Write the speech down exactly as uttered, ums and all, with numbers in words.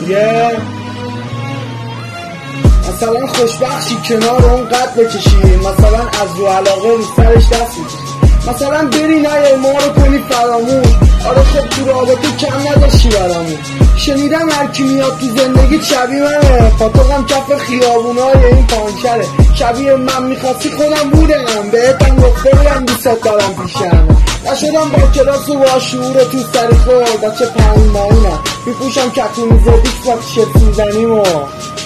یه مثلا خوشبخشی کنار اون قد بکشی، مثلا از رو علاقه رو سرش دست بکشی، مثلا بری نه ما رو کنی فراموش. آره خب تو رابطه کم نداشتی برامون. شنیدم هر کی میاد تو زندگی شبیه منه، پاتوقم کف خیابونای این پانکره. شبیه من میخواستی خودم بودم، بهتم گفته بودم دوست دارم پیشم. نشدم با کلاس و با شعور تو سری خورد، بچه پنج ماهینم میپوشم کتونی زدیک با تیشرت سوزنیم و